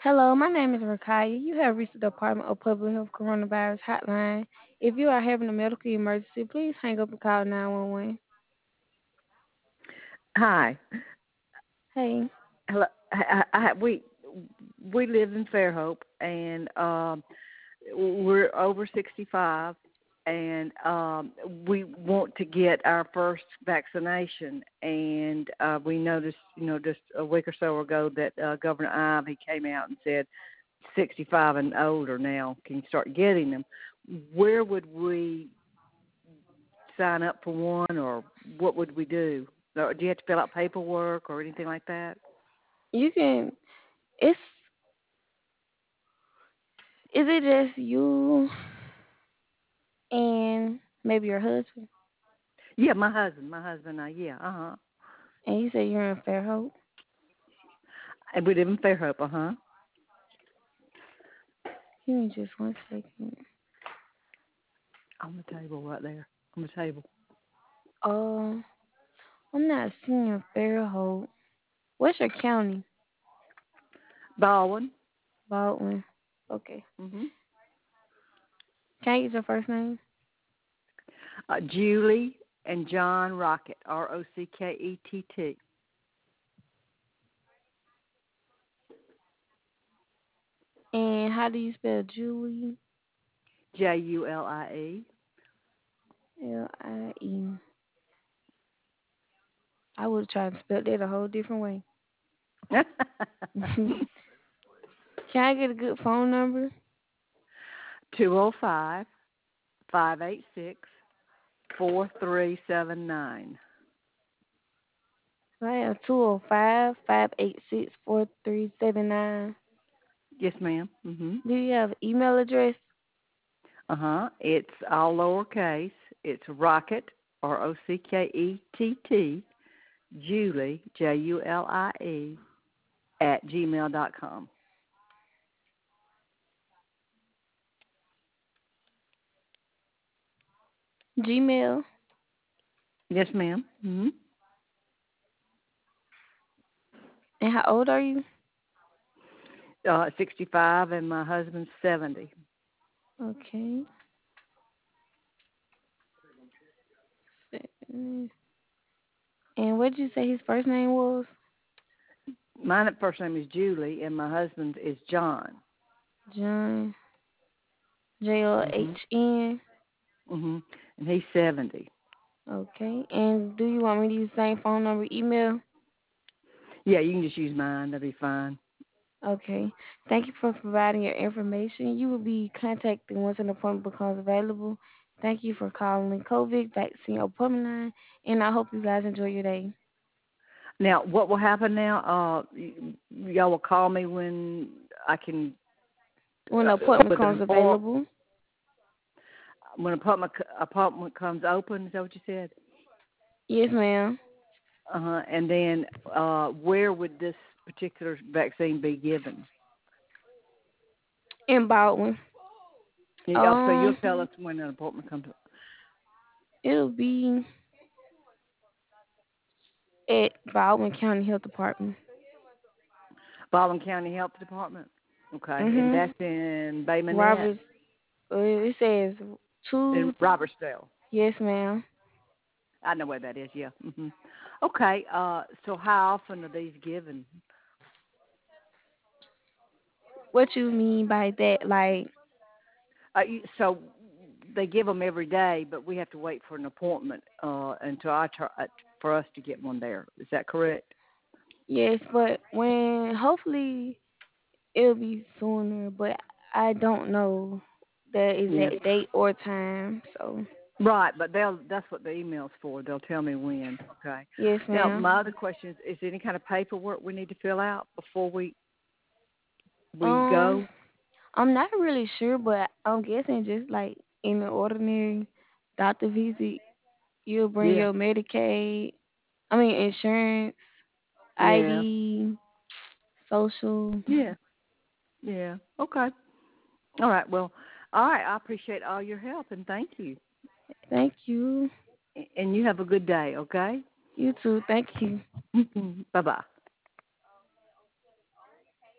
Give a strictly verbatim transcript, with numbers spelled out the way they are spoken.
Hello, my name is Rakaya. You have reached the Department of Public Health Coronavirus Hotline. If you are having a medical emergency, please hang up and call nine one one. Hi. Hey. Hello. I, I, we we live in Fairhope, and um, we're over sixty-five, and um, we want to get our first vaccination. And uh, we noticed, you know, just a week or so ago that uh, Governor Ivey came out and said sixty-five and older now can start getting them. Where would we sign up for one, or what would we do? Or do you have to fill out paperwork or anything like that? You can it's is it just you and maybe your husband? Yeah, my husband, my husband, uh, yeah, uh huh. And you say you're in Fairhope? And we live in Fairhope, uh huh. Give me just one second. On the table right there, on the table. Uh I'm not seeing Fairhope. What's your county? Baldwin. Baldwin. Okay. Mhm. Can I get your first name? Uh, Julie and John Rocket, R O C K E T T. And how do you spell Julie? J U L I E. L I E. I would have tried to spell that a whole different way. Can I get a good phone number? Two oh five, five eight six, four three seven nine. I have two zero five, five eight six, four three seven nine. Yes, ma'am. Mhm. Do you have an email address? Uh huh. It's all lowercase. It's Rocket, R O C K E T T, Julie, J U L I E, at gmail dot com. Gmail. Yes, ma'am. Mm-hmm. And how old are you? Uh, sixty-five, and my husband's seventy. Okay. And what did you say his first name was? My first name is Julie, and my husband's is John. John. J O H Mhm. N. Mhm. And he's seventy. Okay. And do you want me to use the same phone number, email? Yeah, you can just use mine. That'll be fine. Okay. Thank you for providing your information. You will be contacted once an appointment becomes available. Thank you for calling COVID Vaccine Appointment Line, and I hope you guys enjoy your day. Now, what will happen now? Uh, y- y'all will call me when I can. When the Uh, appointment with comes an or available, when appointment appointment comes open. Is that what you said? yes, ma'am. Uh huh. And then, uh, where would this particular vaccine be given? In Baldwin. Yeah, so you'll Um, tell us when an appointment comes. it'll be at Baldwin County Health Department. Baldwin County Health Department. Okay, and Mhm. that's in Bay Minette Roberts. uh, It says in two. Robertsdale. Yes, ma'am. I know where that is. Yeah. Hmm. Okay. Uh, so how often are these given? What you mean by that? Like, Uh, you- so they give them every day, but we have to wait for an appointment uh, until I try, uh, for us to get one there. Is that correct? yes, but when hopefully it'll be sooner, but I don't know the Yeah. exact date or time. So, Right, but they'll that's what the email's for. They'll tell me when. Okay. yes, Now, ma'am. my other question is: is there any kind of paperwork we need to fill out before we we Um, go? I'm not really sure, but I'm guessing just like in the ordinary doctor visit, you'll bring Yeah. your Medicaid, I mean insurance, Yeah. I D, social. Yeah. Yeah. Okay. All right. Well, all right. I appreciate all your help and thank you. Thank you. And you have a good day. Okay. You too. Thank you. Bye bye.